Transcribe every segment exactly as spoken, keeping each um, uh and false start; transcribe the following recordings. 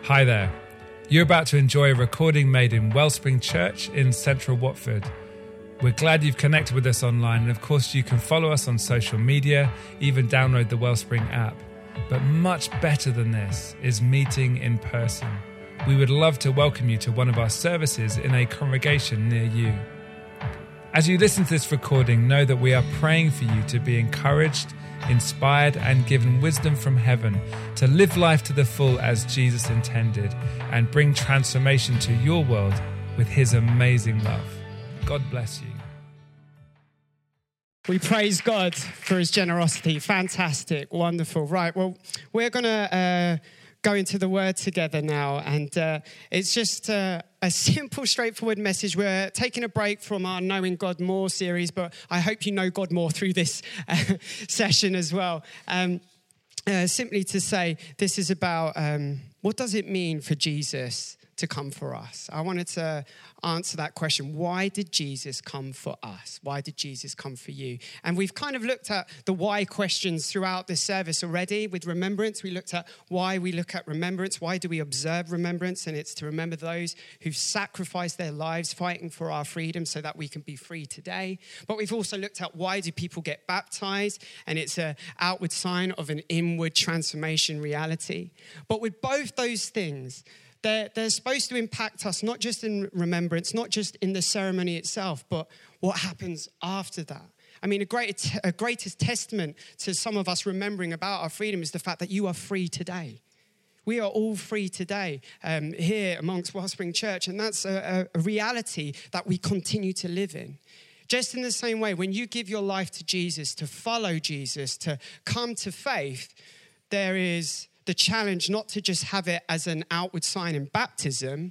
Hi there. You're about to enjoy a recording made in Wellspring Church in central Watford. We're glad you've connected with us online, and of course you can follow us on social media, even download the Wellspring app. But much better than this is meeting in person. We would love to welcome you to one of our services in a congregation near you. As you listen to this recording, know that we are praying for you to be encouraged, inspired and given wisdom from heaven to live life to the full as Jesus intended and bring transformation to your world with his amazing love. God bless you. We praise God for his generosity. Fantastic. Wonderful. Right. Well, we're going to uh, go into the word together now. And uh, it's just uh, a simple, straightforward message. We're taking a break from our Knowing God More series, but I hope you know God more through this uh, session as well. Um, uh, simply to say, this is about um, what does it mean for Jesus to come for us? I wanted to answer that question. Why did Jesus come for us? Why did Jesus come for you? And we've kind of looked at the why questions throughout this service already with remembrance. We looked at why we look at remembrance. Why do we observe remembrance? And it's to remember those who've sacrificed their lives fighting for our freedom so that we can be free today. But we've also looked at why do people get baptized? And it's an outward sign of an inward transformation reality. But with both those things, They're, they're supposed to impact us, not just in remembrance, not just in the ceremony itself, but what happens after that. I mean, a, great, a greatest testament to some of us remembering about our freedom is the fact that you are free today. We are all free today um, here amongst Wellspring Church, and that's a, a reality that we continue to live in. Just in the same way, when you give your life to Jesus, to follow Jesus, to come to faith, there is the challenge not to just have it as an outward sign in baptism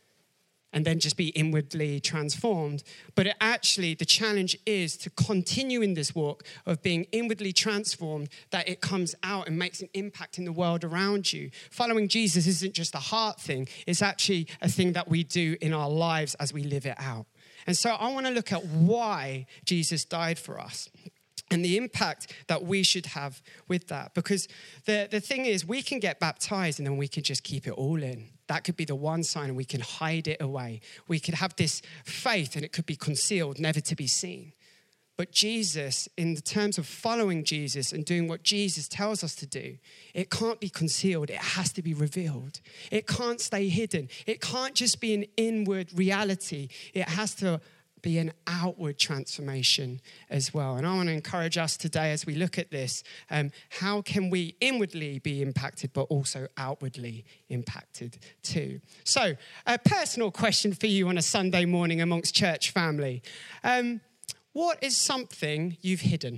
and then just be inwardly transformed, but it actually, the challenge is to continue in this walk of being inwardly transformed, that it comes out and makes an impact in the world around you. Following Jesus isn't just a heart thing, it's actually a thing that we do in our lives as we live it out. And so I want to look at why Jesus died for us and the impact that we should have with that. Because the, the thing is, we can get baptized and then we can just keep it all in. That could be the one sign, and we can hide it away. We could have this faith and it could be concealed, never to be seen. But Jesus, in the terms of following Jesus and doing what Jesus tells us to do, it can't be concealed. It has to be revealed. It can't stay hidden. It can't just be an inward reality. It has to be an outward transformation as well. And I want to encourage us today as we look at this, um, how can we inwardly be impacted, but also outwardly impacted too? So a personal question for you on a Sunday morning amongst church family. Um, what is something you've hidden?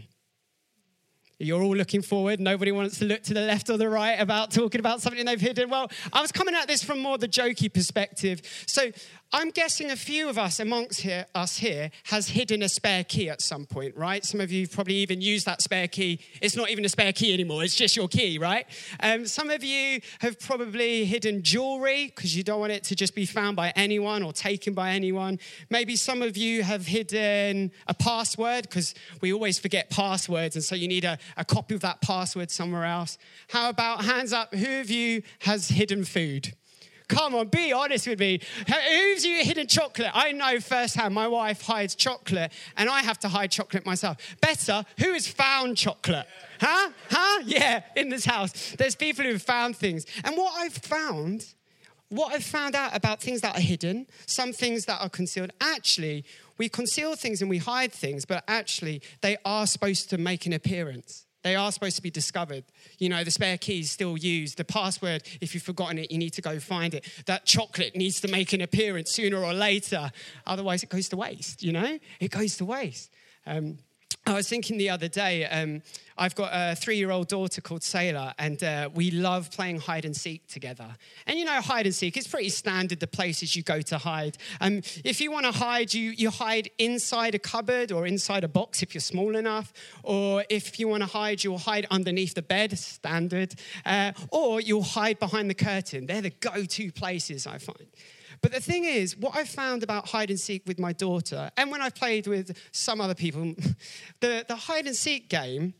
You're all looking forward. Nobody wants to look to the left or the right about talking about something they've hidden. Well, I was coming at this from more the jokey perspective. So I'm guessing a few of us amongst here, us here has hidden a spare key at some point, right? Some of you have probably even used that spare key. It's not even a spare key anymore. It's just your key, right? Um, some of you have probably hidden jewelry because you don't want it to just be found by anyone or taken by anyone. Maybe some of you have hidden a password because we always forget passwords, and so you need a, a copy of that password somewhere else. How about hands up? Who of you has hidden food? Come on, be honest with me. Who's you hidden chocolate? I know firsthand my wife hides chocolate and I have to hide chocolate myself. Better, who has found chocolate? Huh? Huh? Yeah, in this house. There's people who have found things. And what I've found, what I've found out about things that are hidden, some things that are concealed, actually, we conceal things and we hide things, but actually they are supposed to make an appearance. They are supposed to be discovered. You know, the spare key is still used. The password, if you've forgotten it, you need to go find it. That chocolate needs to make an appearance sooner or later. Otherwise, it goes to waste, you know? It goes to waste. Um, I was thinking the other day, um, I've got a three-year-old daughter called Sailor, and uh, we love playing hide and seek together. And you know, hide and seek, it's pretty standard, the places you go to hide. Um, if you want to hide, you, you hide inside a cupboard or inside a box if you're small enough. Or if you want to hide, you'll hide underneath the bed, standard. Uh, or you'll hide behind the curtain. They're the go-to places, I find. But the thing is, what I've found about hide and seek with my daughter, and when I've played with some other people, the, the hide and seek game,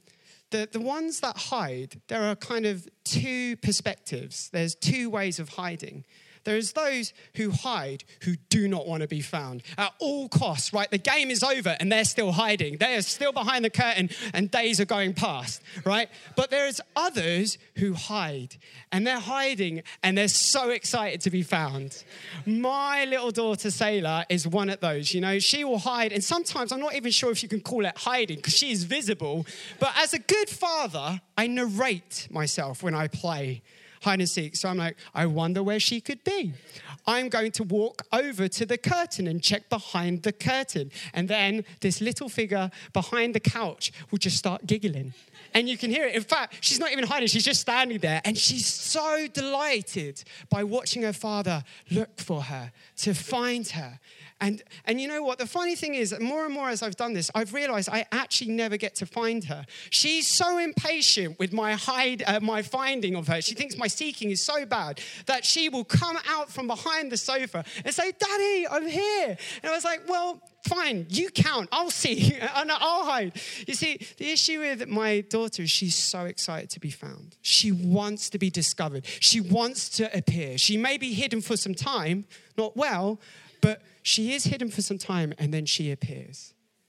the, the ones that hide, there are kind of two perspectives. There's two ways of hiding. There's those who hide who do not want to be found at all costs, right? The game is over and they're still hiding. They are still behind the curtain and days are going past, right? But there's others who hide and they're hiding and they're so excited to be found. My little daughter, Sailor, is one of those, you know. She will hide, and sometimes I'm not even sure if you can call it hiding because she is visible. But as a good father, I narrate myself when I play hide and seek. So I'm like, I wonder where she could be. I'm going to walk over to the curtain and check behind the curtain. And then this little figure behind the couch will just start giggling. And you can hear it. In fact, she's not even hiding. She's just standing there. And she's so delighted by watching her father look for her, to find her. And, and you know what? The funny thing is, more and more as I've done this, I've realized I actually never get to find her. She's so impatient with my hide, uh, my finding of her. She thinks my seeking is so bad that she will come out from behind the sofa and say, Daddy, I'm here. And I was like, well, fine, you count. I'll see and I'll hide. You see, the issue with my daughter is she's so excited to be found. She wants to be discovered. She wants to appear. She may be hidden for some time, not well, but she is hidden for some time and then she appears.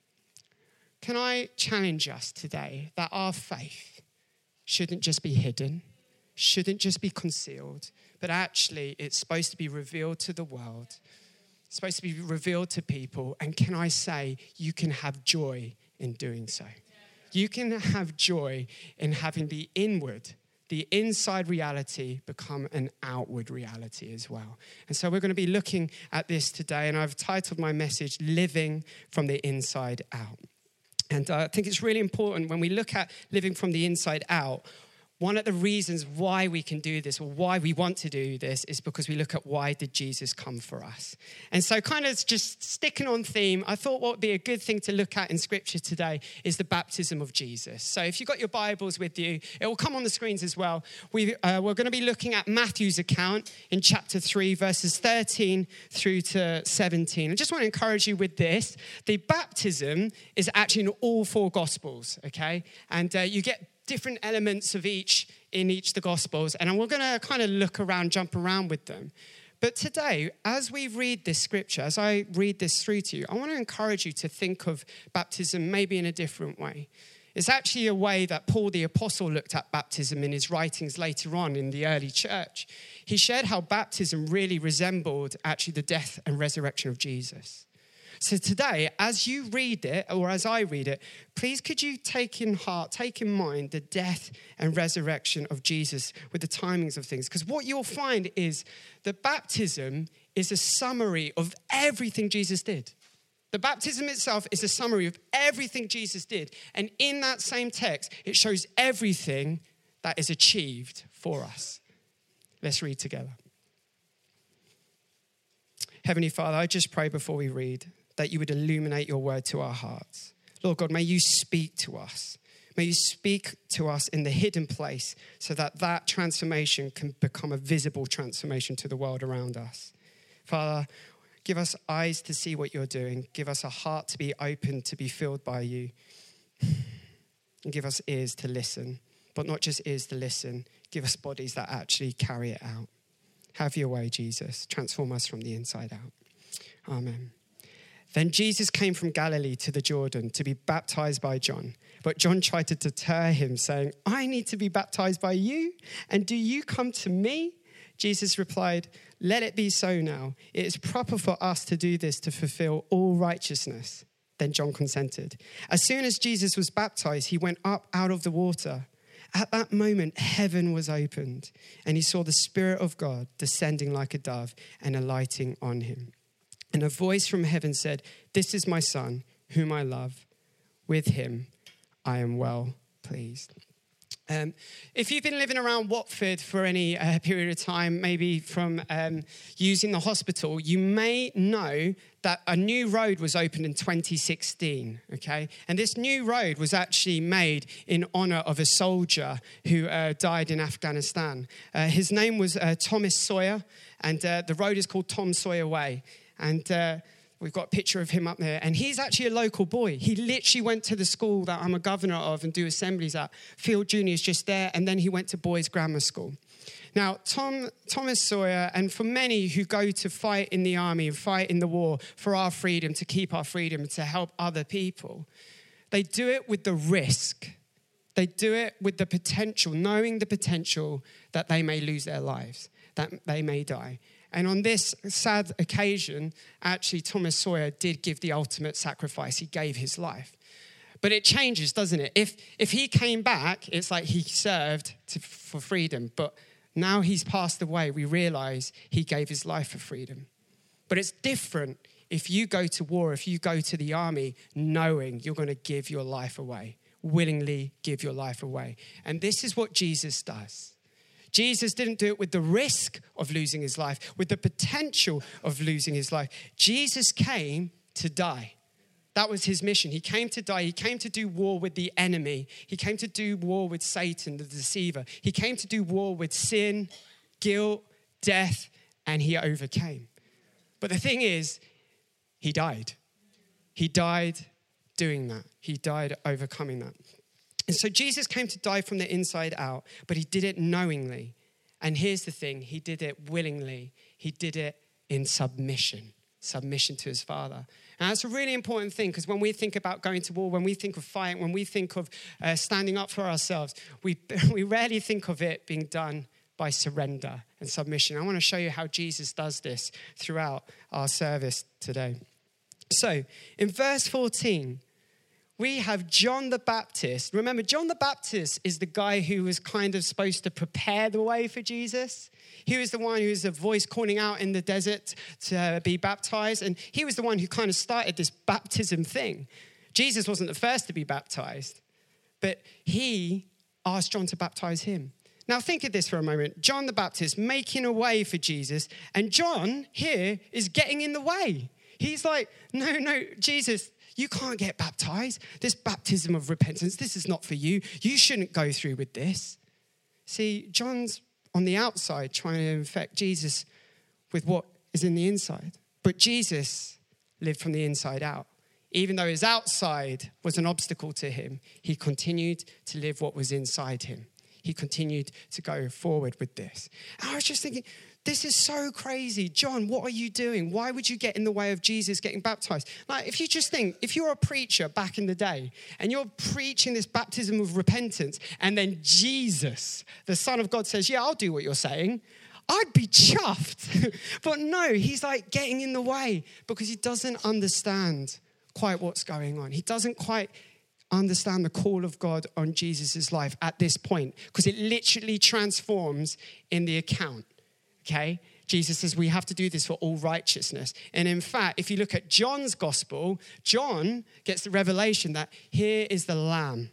Can I challenge us today that our faith shouldn't just be hidden, shouldn't just be concealed, but actually it's supposed to be revealed to the world. It's supposed to be revealed to people. And can I say, you can have joy in doing so. You can have joy in having the inward, the inside reality become an outward reality as well. And so we're going to be looking at this today. And I've titled my message, Living from the Inside Out. And uh, I think it's really important when we look at living from the inside out, one of the reasons why we can do this or why we want to do this is because we look at why did Jesus come for us. And so kind of just sticking on theme, I thought what would be a good thing to look at in scripture today is the baptism of Jesus. So if you've got your Bibles with you, it will come on the screens as well. We, uh, we're going to be looking at Matthew's account in chapter three, verses thirteen through to seventeen. I just want to encourage you with this. The baptism is actually in all four Gospels, okay? And uh, you get different elements of each in each of the Gospels. And we're going to kind of look around, jump around with them. But today, as we read this scripture, as I read this through to you, I want to encourage you to think of baptism maybe in a different way. It's actually a way that Paul the Apostle looked at baptism in his writings later on in the early church. He shared how baptism really resembled actually the death and resurrection of Jesus. So today, as you read it, or as I read it, please could you take in heart, take in mind the death and resurrection of Jesus with the timings of things. Because what you'll find is that baptism is a summary of everything Jesus did. The baptism itself is a summary of everything Jesus did. And in that same text, it shows everything that is achieved for us. Let's read together. Heavenly Father, I just pray before we read that you would illuminate your word to our hearts. Lord God, may you speak to us. May you speak to us in the hidden place so that that transformation can become a visible transformation to the world around us. Father, give us eyes to see what you're doing. Give us a heart to be open, to be filled by you. And give us ears to listen, but not just ears to listen. Give us bodies that actually carry it out. Have your way, Jesus. Transform us from the inside out. Amen. Then Jesus came from Galilee to the Jordan to be baptized by John. But John tried to deter him, saying, I need to be baptized by you, and do you come to me? Jesus replied, let it be so now. It is proper for us to do this to fulfill all righteousness. Then John consented. As soon as Jesus was baptized, he went up out of the water. At that moment, heaven was opened, and he saw the Spirit of God descending like a dove and alighting on him. And a voice from heaven said, this is my son, whom I love. With him, I am well pleased. Um, if you've been living around Watford for any uh, period of time, maybe from um, using the hospital, you may know that a new road was opened in twenty sixteen, okay? And this new road was actually made in honor of a soldier who uh, died in Afghanistan. Uh, his name was uh, Thomas Sawyer, and uh, the road is called Tom Sawyer Way. And uh, we've got a picture of him up there. And he's actually a local boy. He literally went to the school that I'm a governor of and do assemblies at. Field Junior's just there. And then he went to boys' grammar school. Now, Tom, Thomas Sawyer, and for many who go to fight in the army and fight in the war for our freedom, to keep our freedom, and to help other people, they do it with the risk. They do it with the potential, knowing the potential that they may lose their lives, that they may die. And on this sad occasion, actually, Thomas Sawyer did give the ultimate sacrifice. He gave his life. But it changes, doesn't it? If if he came back, it's like he served to, for freedom. But now he's passed away, we realize he gave his life for freedom. But it's different if you go to war, if you go to the army, knowing you're going to give your life away, willingly give your life away. And this is what Jesus does. Jesus didn't do it with the risk of losing his life, with the potential of losing his life. Jesus came to die. That was his mission. He came to die. He came to do war with the enemy. He came to do war with Satan, the deceiver. He came to do war with sin, guilt, death, and he overcame. But the thing is, he died. He died doing that. He died overcoming that. And so Jesus came to die from the inside out, but he did it knowingly. And here's the thing, he did it willingly. He did it in submission, submission to his Father. And that's a really important thing, because when we think about going to war, when we think of fighting, when we think of uh, standing up for ourselves, we we rarely think of it being done by surrender and submission. I want to show you how Jesus does this throughout our service today. So in verse fourteen, we have John the Baptist. Remember, John the Baptist is the guy who was kind of supposed to prepare the way for Jesus. He was the one who was a voice calling out in the desert to be baptized. And he was the one who kind of started this baptism thing. Jesus wasn't the first to be baptized, but he asked John to baptize him. Now think of this for a moment. John the Baptist making a way for Jesus. And John here is getting in the way. He's like, no, no, Jesus, you can't get baptized. This baptism of repentance, this is not for you. You shouldn't go through with this. See, John's on the outside trying to infect Jesus with what is in the inside. But Jesus lived from the inside out. Even though his outside was an obstacle to him, he continued to live what was inside him. He continued to go forward with this. And I was just thinking, this is so crazy. John, what are you doing? Why would you get in the way of Jesus getting baptized? Like, if you just think, if you're a preacher back in the day and you're preaching this baptism of repentance and then Jesus, the Son of God, says, yeah, I'll do what you're saying, I'd be chuffed. But no, he's like getting in the way because he doesn't understand quite what's going on. He doesn't quite understand the call of God on Jesus' life at this point, because it literally transforms in the account. Okay, Jesus says we have to do this for all righteousness. And in fact, if you look at John's gospel, John gets the revelation that here is the Lamb.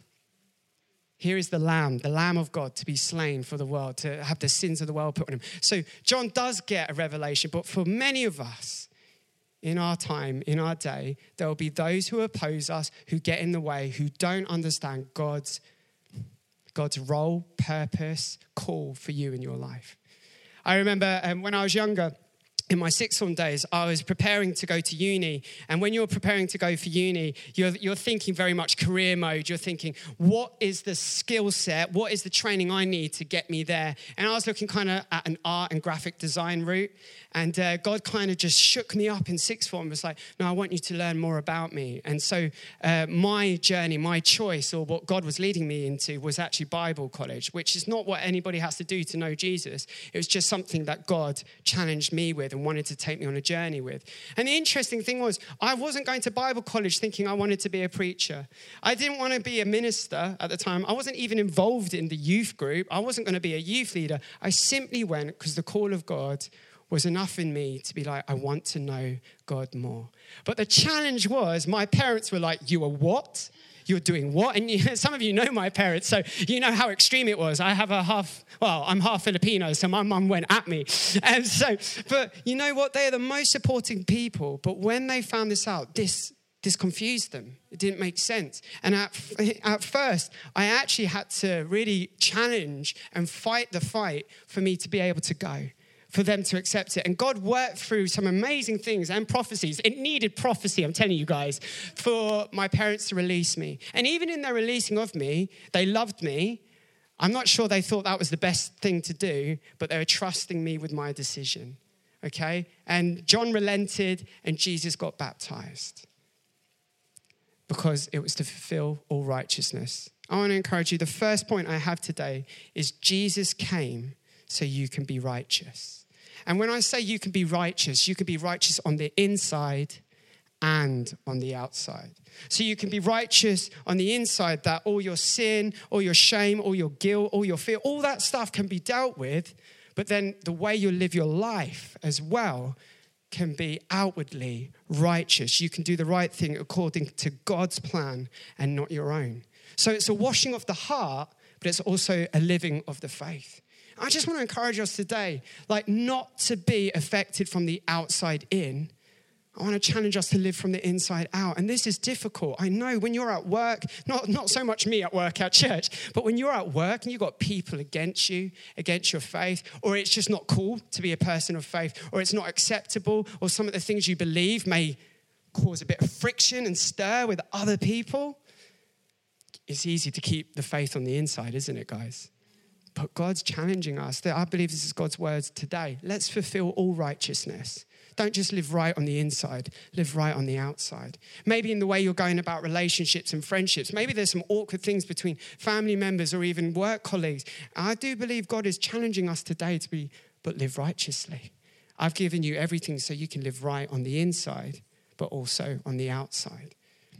Here is the Lamb, the Lamb of God to be slain for the world, to have the sins of the world put on him. So John does get a revelation, but for many of us in our time, in our day, there will be those who oppose us, who get in the way, who don't understand God's, God's role, purpose, call for you in your life. I remember um, when I was younger, in my sixth form days, I was preparing to go to uni. And when you're preparing to go for uni, you're, you're thinking very much career mode. You're thinking, what is the skill set? What is the training I need to get me there? And I was looking kind of at an art and graphic design route. And uh, God kind of just shook me up in sixth form. It was like, no, I want you to learn more about me. And so uh, my journey, my choice, or what God was leading me into was actually Bible college, which is not what anybody has to do to know Jesus. It was just something that God challenged me with and wanted to take me on a journey with. And the interesting thing was, I wasn't going to Bible college thinking I wanted to be a preacher. I didn't want to be a minister at the time. I wasn't even involved in the youth group. I wasn't going to be a youth leader. I simply went because the call of God was enough in me to be like, I want to know God more. But the challenge was, my parents were like, you are what? You're doing what? And you, some of you know my parents, so you know how extreme it was. I have a half, well, I'm half Filipino, so my mum went at me. And so, but you know what? They are the most supporting people. But when they found this out, this this confused them. It didn't make sense. And at, at first, I actually had to really challenge and fight the fight for me to be able to go. for them to accept it. And God worked through some amazing things and prophecies. It needed prophecy, I'm telling you guys, for my parents to release me. And even in their releasing of me, they loved me. I'm not sure they thought that was the best thing to do, but they were trusting me with my decision, okay? And John relented and Jesus got baptized because it was to fulfill all righteousness. I want to encourage you, the first point I have today is Jesus came so you can be righteous. And when I say you can be righteous, you can be righteous on the inside and on the outside. So you can be righteous on the inside, that all your sin, all your shame, all your guilt, all your fear, all that stuff can be dealt with. But then the way you live your life as well can be outwardly righteous. You can do the right thing according to God's plan and not your own. So it's a washing of the heart, but it's also a living of the faith. I just want to encourage us today, like not to be affected from the outside in. I want to challenge us to live from the inside out. And this is difficult. I know when you're at work, not, not so much me at work at church, but when you're at work and you've got people against you, against your faith, or it's just not cool to be a person of faith, or it's not acceptable, or some of the things you believe may cause a bit of friction and stir with other people. It's easy to keep the faith on the inside, isn't it, guys? But God's challenging us. I believe this is God's words today. Let's fulfill all righteousness. Don't just live right on the inside, live right on the outside. Maybe in the way you're going about relationships and friendships. Maybe there's some awkward things between family members or even work colleagues. I do believe God is challenging us today to be, but live righteously. I've given you everything so you can live right on the inside, but also on the outside.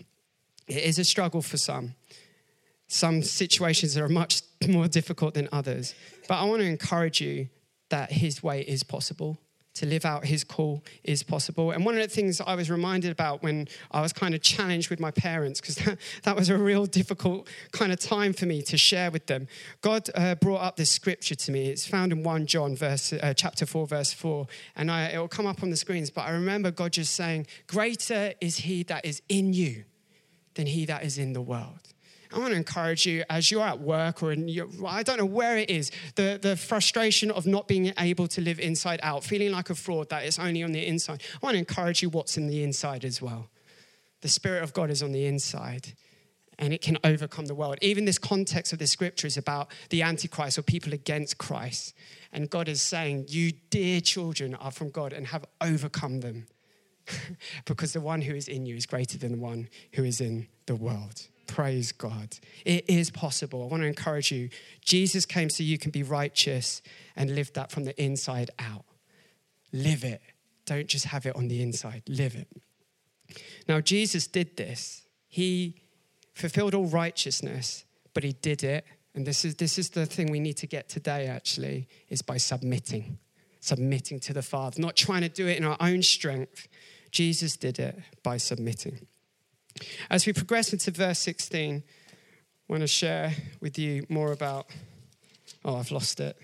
It is a struggle for some. Some situations are much more difficult than others. But I want to encourage you that his way is possible. To live out his call is possible. And one of the things I was reminded about when I was kind of challenged with my parents, because that, that was a real difficult kind of time for me to share with them. God uh, brought up this scripture to me. It's found in First John verse, uh, chapter four, verse four. And I, it will come up on the screens. But I remember God just saying, greater is he that is in you than he that is in the world. I want to encourage you as you're at work or in your, I don't know where it is, the, the frustration of not being able to live inside out, feeling like a fraud that it's only on the inside. I want to encourage you what's in the inside as well. The Spirit of God is on the inside and it can overcome the world. Even this context of the scripture is about the Antichrist or people against Christ. And God is saying, you dear children are from God and have overcome them because the one who is in you is greater than the one who is in the world. Praise God. It is possible. I want to encourage you. Jesus came so you can be righteous and live that from the inside out. Live it. Don't just have it on the inside. Live it. Now, Jesus did this. He fulfilled all righteousness, but he did it. And this is, this is the thing we need to get today, actually, is by submitting. Submitting to the Father. Not trying to do it in our own strength. Jesus did it by submitting. As we progress into verse sixteen, I want to share with you more about, oh, I've lost it.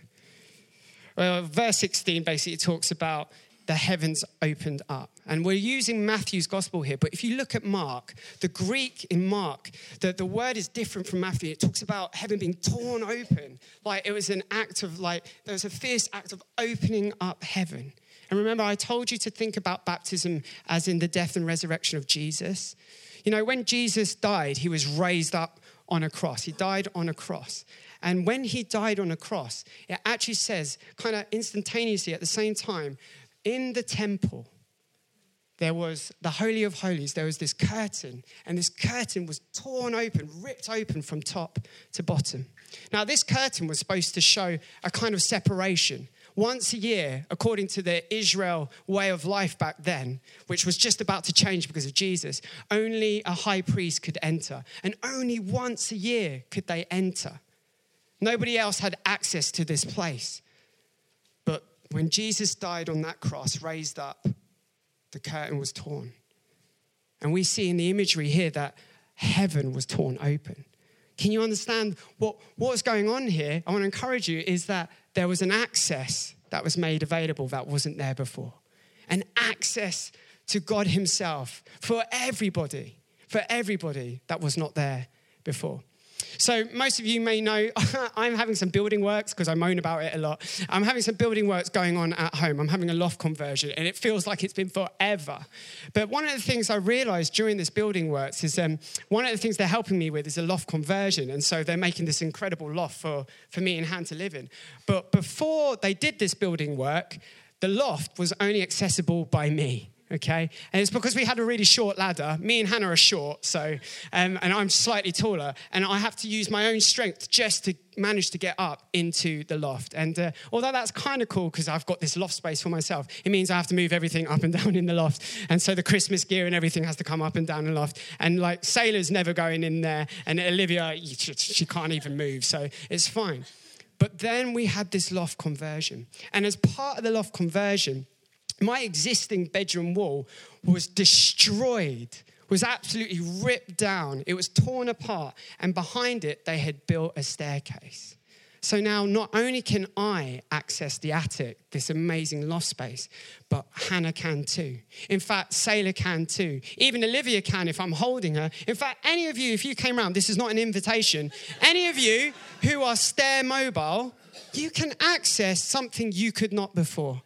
Well, verse sixteen basically talks about the heavens opened up. And we're using Matthew's gospel here, but if you look at Mark, the Greek in Mark, the, the word is different from Matthew. It talks about heaven being torn open. Like it was an act of like, there was a fierce act of opening up heaven. And remember, I told you to think about baptism as in the death and resurrection of Jesus. You know, when Jesus died, he was raised up on a cross. He died on a cross. And when he died on a cross, it actually says, kind of instantaneously at the same time, in the temple, there was the Holy of Holies. There was this curtain, and this curtain was torn open, ripped open from top to bottom. Now, this curtain was supposed to show a kind of separation. Once a year, according to the Israel way of life back then, which was just about to change because of Jesus, only a high priest could enter. And only once a year could they enter. Nobody else had access to this place. But when Jesus died on that cross, raised up, the curtain was torn. And we see in the imagery here that heaven was torn open. Can you understand what, what was going on here? I want to encourage you is that there was an access that was made available that wasn't there before. An access to God himself for everybody, for everybody that was not there before. So most of you may know I'm having some building works because I moan about it a lot. I'm having some building works going on at home. I'm having a loft conversion and it feels like it's been forever. But one of the things I realized during this building works is um, one of the things they're helping me with is a loft conversion. And so they're making this incredible loft for, for me and Han to live in. But before they did this building work, the loft was only accessible by me. Okay, and it's because we had a really short ladder. Me and Hannah are short, so um, and I'm slightly taller, and I have to use my own strength just to manage to get up into the loft. And uh, although that's kind of cool because I've got this loft space for myself, it means I have to move everything up and down in the loft, and so the Christmas gear and everything has to come up and down in the loft. And like Sailor's never going in there, and Olivia, she can't even move, so it's fine. But then we had this loft conversion, and as part of the loft conversion, my existing bedroom wall was destroyed, was absolutely ripped down. It was torn apart. And behind it, they had built a staircase. So now not only can I access the attic, this amazing loft space, but Hannah can too. In fact, Sailor can too. Even Olivia can if I'm holding her. In fact, any of you, if you came around, this is not an invitation, any of you who are stair mobile, you can access something you could not before.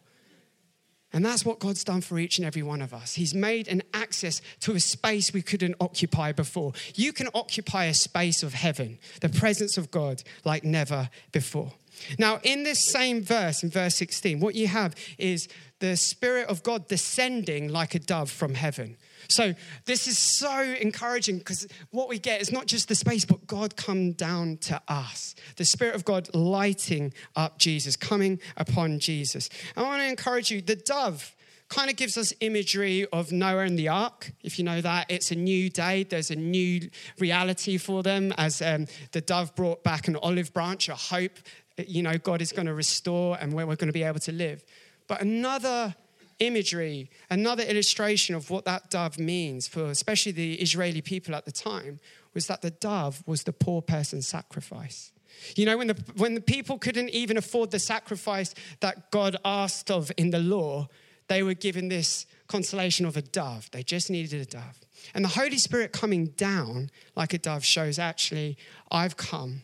And that's what God's done for each and every one of us. He's made an access to a space we couldn't occupy before. You can occupy a space of heaven, the presence of God, like never before. Now, in this same verse, in verse sixteen, what you have is the Spirit of God descending like a dove from heaven. So this is so encouraging because what we get is not just the space, but God come down to us. The Spirit of God lighting up Jesus, coming upon Jesus. I want to encourage you, the dove kind of gives us imagery of Noah and the ark. If you know that, it's a new day. There's a new reality for them as um, the dove brought back an olive branch, a hope, you know, God is going to restore and where we're going to be able to live. But another imagery, another illustration of what that dove means for especially the Israeli people at the time was that the dove was the poor person's sacrifice. You know, when the when the people couldn't even afford the sacrifice that God asked of in the law, they were given this consolation of a dove. They just needed a dove. And the Holy Spirit coming down like a dove shows actually, I've come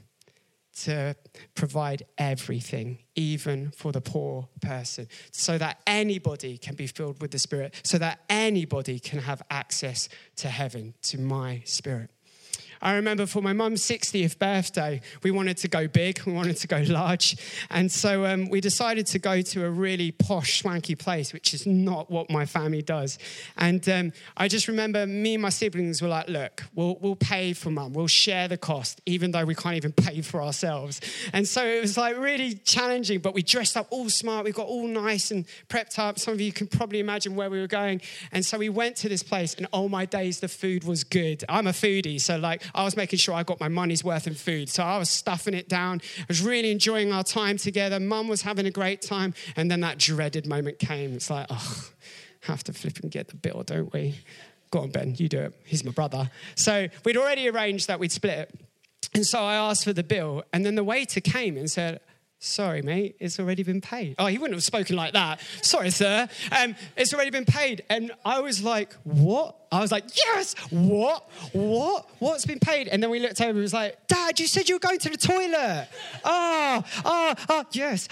to provide everything, even for the poor person, so that anybody can be filled with the Spirit, so that anybody can have access to heaven, to my Spirit. I remember for my mum's sixtieth birthday, we wanted to go big, we wanted to go large. And so um, we decided to go to a really posh, swanky place, which is not what my family does. And um, I just remember me and my siblings were like, look, we'll, we'll pay for mum, we'll share the cost, even though we can't even pay for ourselves. And so it was like really challenging, but we dressed up all smart, we got all nice and prepped up. Some of you can probably imagine where we were going. And so we went to this place and oh my days, the food was good. I'm a foodie, so like, I was making sure I got my money's worth in food. So I was stuffing it down. I was really enjoying our time together. Mum was having a great time. And then that dreaded moment came. It's like, oh, have to flip and get the bill, don't we? Go on, Ben, you do it. He's my brother. So we'd already arranged that we'd split it. And so I asked for the bill. And then the waiter came and said, sorry, mate, it's already been paid. Oh, he wouldn't have spoken like that. Sorry, sir. Um, it's already been paid. And I was like, what? I was like, yes, what? What? What's been paid? And then we looked over and was like, Dad, you said you were going to the toilet. Oh, oh, oh, yes.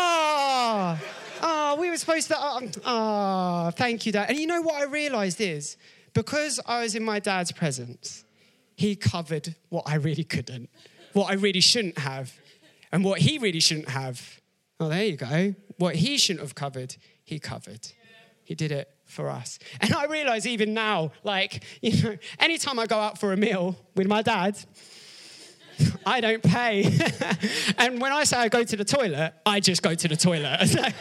Oh, oh, we were supposed to, oh, oh, thank you, Dad. And you know what I realized is, because I was in my dad's presence, he covered what I really couldn't, what I really shouldn't have. And what he really shouldn't have, oh, there you go. What he shouldn't have covered, he covered. He did it for us. And I realize even now, like, you know, anytime I go out for a meal with my dad, I don't pay. And when I say I go to the toilet, I just go to the toilet.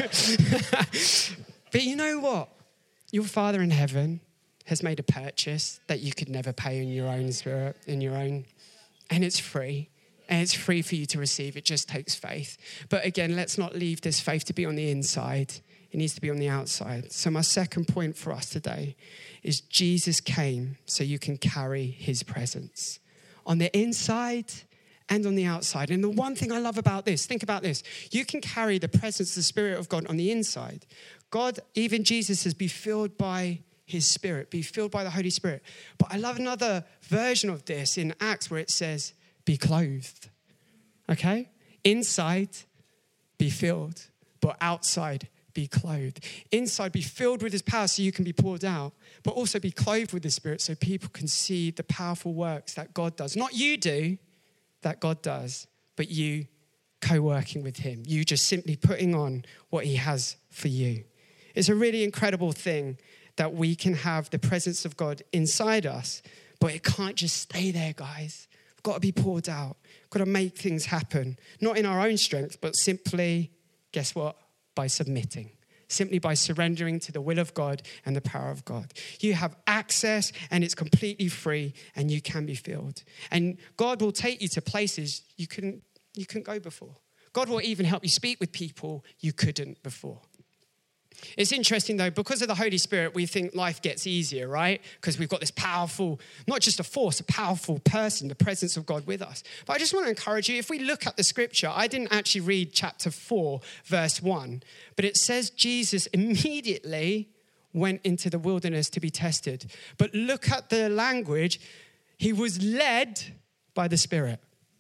But you know what? Your Father in heaven has made a purchase that you could never pay in your own spirit, in your own, and it's free. And it's free for you to receive. It just takes faith. But again, let's not leave this faith to be on the inside. It needs to be on the outside. So my second point for us today is Jesus came so you can carry his presence on the inside and on the outside. And the one thing I love about this, think about this. You can carry the presence of the Spirit of God on the inside. God, even Jesus, says, be filled by his Spirit, be filled by the Holy Spirit. But I love another version of this in Acts where it says, be clothed. Okay? Inside, be filled, but outside, be clothed. Inside, be filled with his power so you can be poured out, but also be clothed with the Spirit so people can see the powerful works that God does. Not you do, that God does, but you co-working with him. You just simply putting on what he has for you. It's a really incredible thing that we can have the presence of God inside us, but it can't just stay there, guys. We've got to be poured out. We've got to make things happen, not in our own strength, but simply, guess what? By submitting, simply by surrendering to the will of God and the power of God. You have access and it's completely free and you can be filled. And God will take you to places you couldn't, you couldn't go before. God will even help you speak with people you couldn't before. It's interesting though, because of the Holy Spirit, we think life gets easier, right? Because we've got this powerful, not just a force, a powerful person, the presence of God with us. But I just want to encourage you, if we look at the scripture, I didn't actually read chapter four, verse one, but it says Jesus immediately went into the wilderness to be tested. But look at the language. He was led by the Spirit.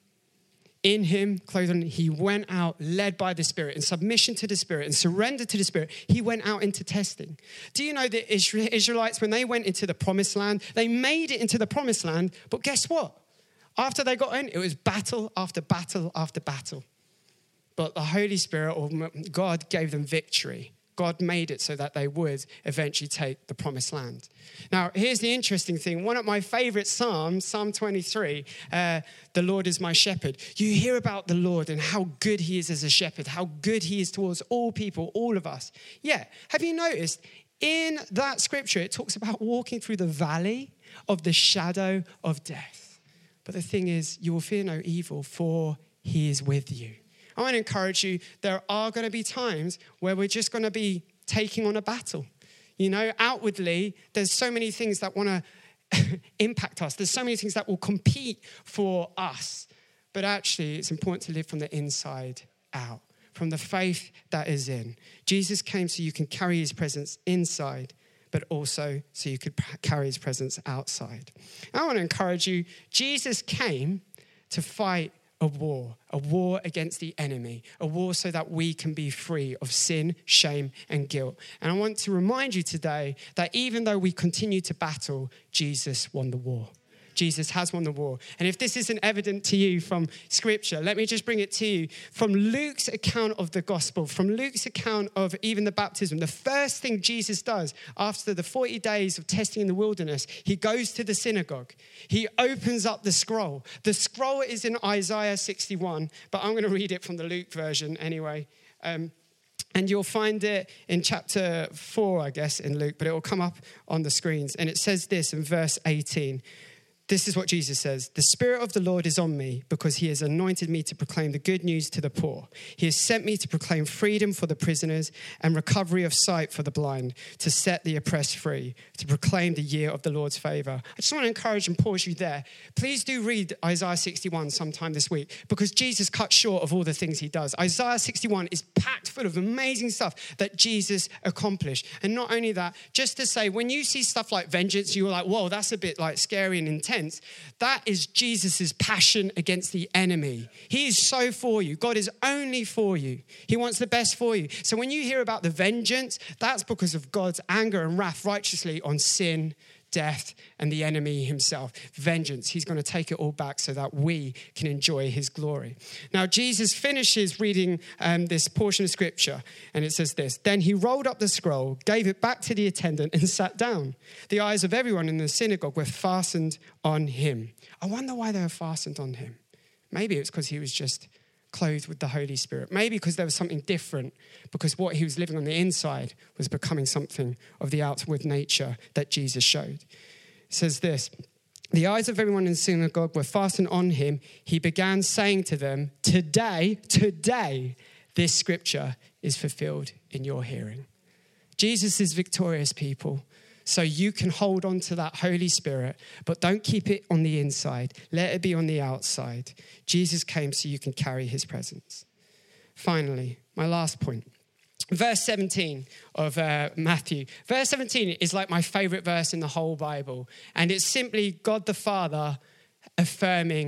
In him, clothed on, he went out led by the Spirit in submission to the Spirit and surrender to the Spirit. He went out into testing. Do you know that Israelites, when they went into the promised land, they made it into the promised land, but guess what? After they got in, it was battle after battle after battle. But the Holy Spirit or God gave them victory. God made it so that they would eventually take the promised land. Now, here's the interesting thing. One of my favorite Psalms, Psalm twenty-three, uh, the Lord is my shepherd. You hear about the Lord and how good he is as a shepherd, how good he is towards all people, all of us. Yeah. Have you noticed in that scripture, it talks about walking through the valley of the shadow of death. But the thing is, you will fear no evil, for he is with you. I want to encourage you, there are going to be times where we're just going to be taking on a battle. You know, outwardly, there's so many things that want to impact us. There's so many things that will compete for us. But actually, it's important to live from the inside out, from the faith that is in. Jesus came so you can carry his presence inside, but also so you could carry his presence outside. I want to encourage you, Jesus came to fight a war, a war against the enemy, a war so that we can be free of sin, shame, and guilt. And I want to remind you today that even though we continue to battle, Jesus won the war. Jesus has won the war. And if this isn't evident to you from scripture, let me just bring it to you. From Luke's account of the gospel, from Luke's account of even the baptism, the first thing Jesus does after the forty days of testing in the wilderness, he goes to the synagogue. He opens up the scroll. The scroll is in Isaiah sixty-one, but I'm going to read it from the Luke version anyway. Um, And you'll find it in chapter four, I guess, in Luke, but it will come up on the screens. And it says this in verse eighteen. This is what Jesus says. The Spirit of the Lord is on me because he has anointed me to proclaim the good news to the poor. He has sent me to proclaim freedom for the prisoners and recovery of sight for the blind, to set the oppressed free, to proclaim the year of the Lord's favor. I just want to encourage and pause you there. Please do read Isaiah sixty-one sometime this week, because Jesus cuts short of all the things he does. Isaiah sixty-one is packed full of amazing stuff that Jesus accomplished. And not only that, just to say, when you see stuff like vengeance, you're like, whoa, that's a bit like scary and intense. That is Jesus's passion against the enemy. He is so for you. God is only for you. He wants the best for you. So when you hear about the vengeance, that's because of God's anger and wrath righteously on sin, death, and the enemy himself. Vengeance. He's going to take it all back so that we can enjoy his glory. Now, Jesus finishes reading um, this portion of scripture, and it says this: Then he rolled up the scroll, gave it back to the attendant, and sat down. The eyes of everyone in the synagogue were fastened on him. I wonder why they were fastened on him. Maybe it's because he was just clothed with the Holy Spirit. Maybe because there was something different, because what he was living on the inside was becoming something of the outward nature that Jesus showed. It says this: the eyes of everyone in the synagogue were fastened on him. He began saying to them, today, today, this scripture is fulfilled in your hearing. Jesus is victorious, people. So you can hold on to that Holy Spirit, but don't keep it on the inside. Let it be on the outside. Jesus came so you can carry his presence. Finally, my last point. Verse seventeen of uh, Matthew. Verse seventeen is like my favorite verse in the whole Bible. And it's simply God the Father affirming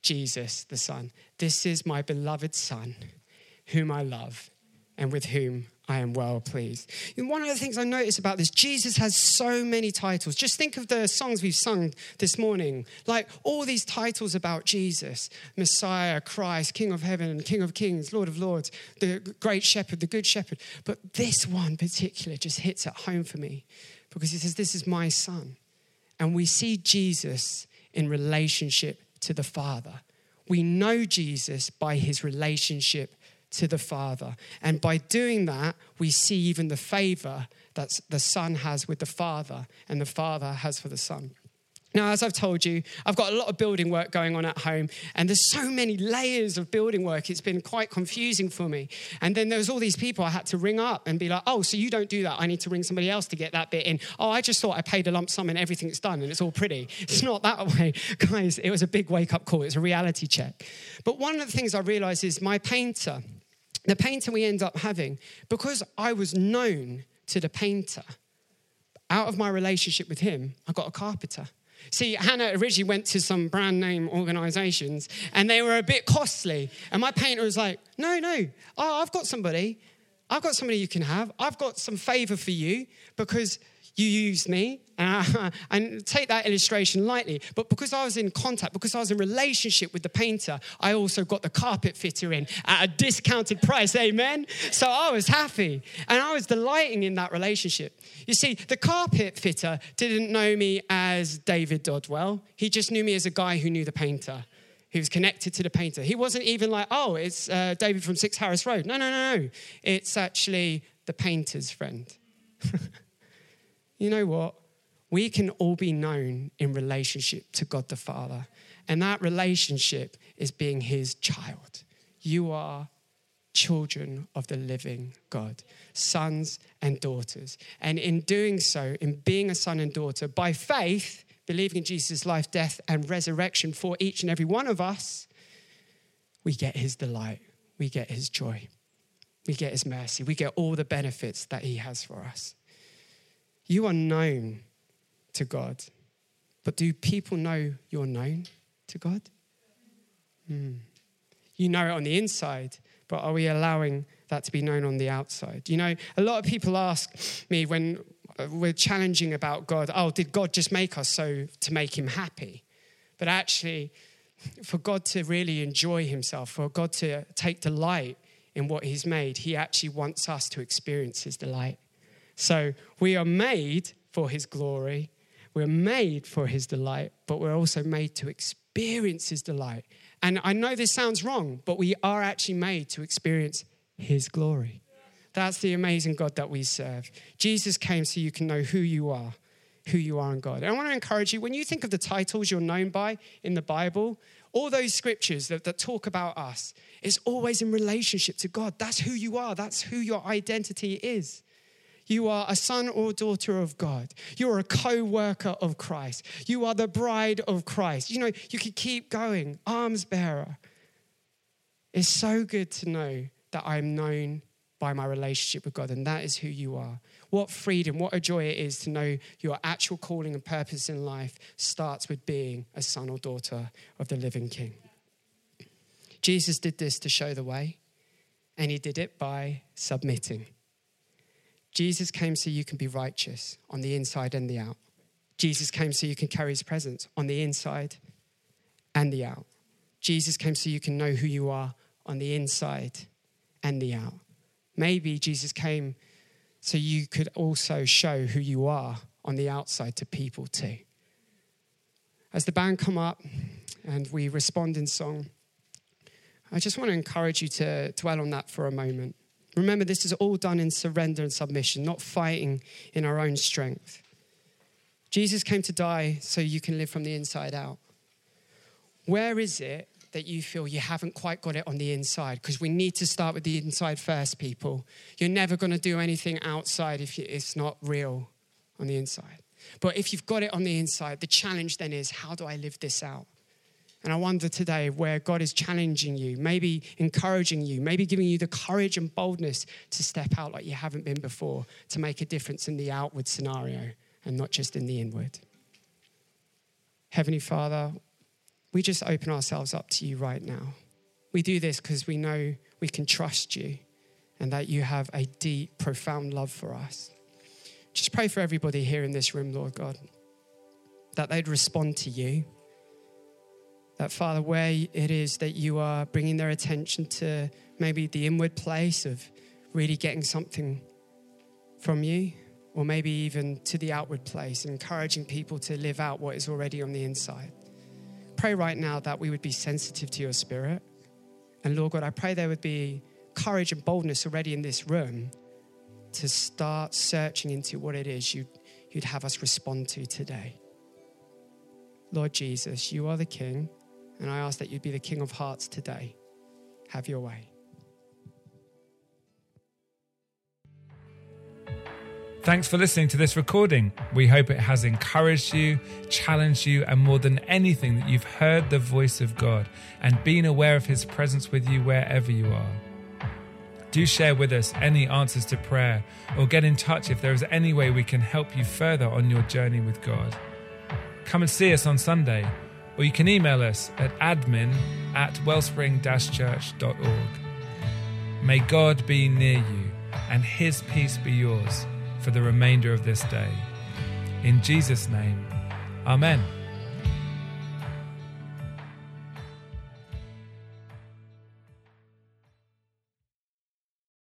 Jesus, the Son. This is my beloved Son, whom I love and with whom I am well pleased. And one of the things I notice about this, Jesus has so many titles. Just think of the songs we've sung this morning. Like all these titles about Jesus, Messiah, Christ, King of Heaven, King of Kings, Lord of Lords, the Great Shepherd, the Good Shepherd. But this one particular just hits at home for me because he says, this is my Son. And we see Jesus in relationship to the Father. We know Jesus by his relationship to the Father. And by doing that, we see even the favor that the Son has with the Father and the Father has for the Son. Now, as I've told you, I've got a lot of building work going on at home, and there's so many layers of building work. It's been quite confusing for me. And then there was all these people I had to ring up and be like, oh, so you don't do that. I need to ring somebody else to get that bit in. Oh, I just thought I paid a lump sum and everything's done and it's all pretty. It's not that way. Guys, it was a big wake-up call. It's a reality check. But one of the things I realized is my painter, the painter we end up having, because I was known to the painter, out of my relationship with him, I got a carpenter. See, Hannah originally went to some brand name organizations and they were a bit costly. And my painter was like, no, no, oh, I've got somebody. I've got somebody you can have. I've got some favor for you because you used me. Uh, and take that illustration lightly. But because I was in contact, because I was in relationship with the painter, I also got the carpet fitter in at a discounted price. Amen? So I was happy. And I was delighting in that relationship. You see, the carpet fitter didn't know me as David Dodwell. He just knew me as a guy who knew the painter. He was connected to the painter. He wasn't even like, oh, it's uh, David from Six Harris Road. No, no, no, no. It's actually the painter's friend. You know what? We can all be known in relationship to God the Father. And that relationship is being his child. You are children of the living God, sons and daughters. And in doing so, in being a son and daughter, by faith, believing in Jesus' life, death, and resurrection for each and every one of us, we get his delight. We get his joy. We get his mercy. We get all the benefits that he has for us. You are known to God. But do people know you're known to God? Hmm. You know it on the inside, but are we allowing that to be known on the outside? You know, a lot of people ask me when we're challenging about God, oh, did God just make us so to make him happy? But actually, for God to really enjoy himself, for God to take delight in what he's made, he actually wants us to experience his delight. So we are made for his glory. We're made for his delight, but we're also made to experience his delight. And I know this sounds wrong, but we are actually made to experience his glory. That's the amazing God that we serve. Jesus came so you can know who you are, who you are in God. And I want to encourage you, when you think of the titles you're known by in the Bible, all those scriptures that, that talk about us, it's always in relationship to God. That's who you are. That's who your identity is. You are a son or daughter of God. You are a co-worker of Christ. You are the bride of Christ. You know, you could keep going. Arms bearer. It's so good to know that I'm known by my relationship with God, and that is who you are. What freedom, what a joy it is to know your actual calling and purpose in life starts with being a son or daughter of the living King. Jesus did this to show the way, and he did it by submitting. Jesus came so you can be righteous on the inside and the out. Jesus came so you can carry his presence on the inside and the out. Jesus came so you can know who you are on the inside and the out. Maybe Jesus came so you could also show who you are on the outside to people too. As the band come up and we respond in song, I just want to encourage you to dwell on that for a moment. Remember, this is all done in surrender and submission, not fighting in our own strength. Jesus came to die so you can live from the inside out. Where is it that you feel you haven't quite got it on the inside? Because we need to start with the inside first, people. You're never going to do anything outside if it's not real on the inside. But if you've got it on the inside, the challenge then is, how do I live this out? And I wonder today where God is challenging you, maybe encouraging you, maybe giving you the courage and boldness to step out like you haven't been before, to make a difference in the outward scenario and not just in the inward. Heavenly Father, we just open ourselves up to you right now. We do this because we know we can trust you and that you have a deep, profound love for us. Just pray for everybody here in this room, Lord God, that they'd respond to you. That, Father, where it is that you are bringing their attention to maybe the inward place of really getting something from you, or maybe even to the outward place, encouraging people to live out what is already on the inside. Pray right now that we would be sensitive to your Spirit. And Lord God, I pray there would be courage and boldness already in this room to start searching into what it is you'd, you'd have us respond to today. Lord Jesus, you are the King, and I ask that you'd be the King of hearts today. Have your way. Thanks for listening to this recording. We hope it has encouraged you, challenged you, and more than anything, that you've heard the voice of God and been aware of his presence with you wherever you are. Do share with us any answers to prayer, or get in touch if there is any way we can help you further on your journey with God. Come and see us on Sunday, or you can email us at admin at wellspring dash church dot org. May God be near you and his peace be yours for the remainder of this day. In Jesus' name, amen.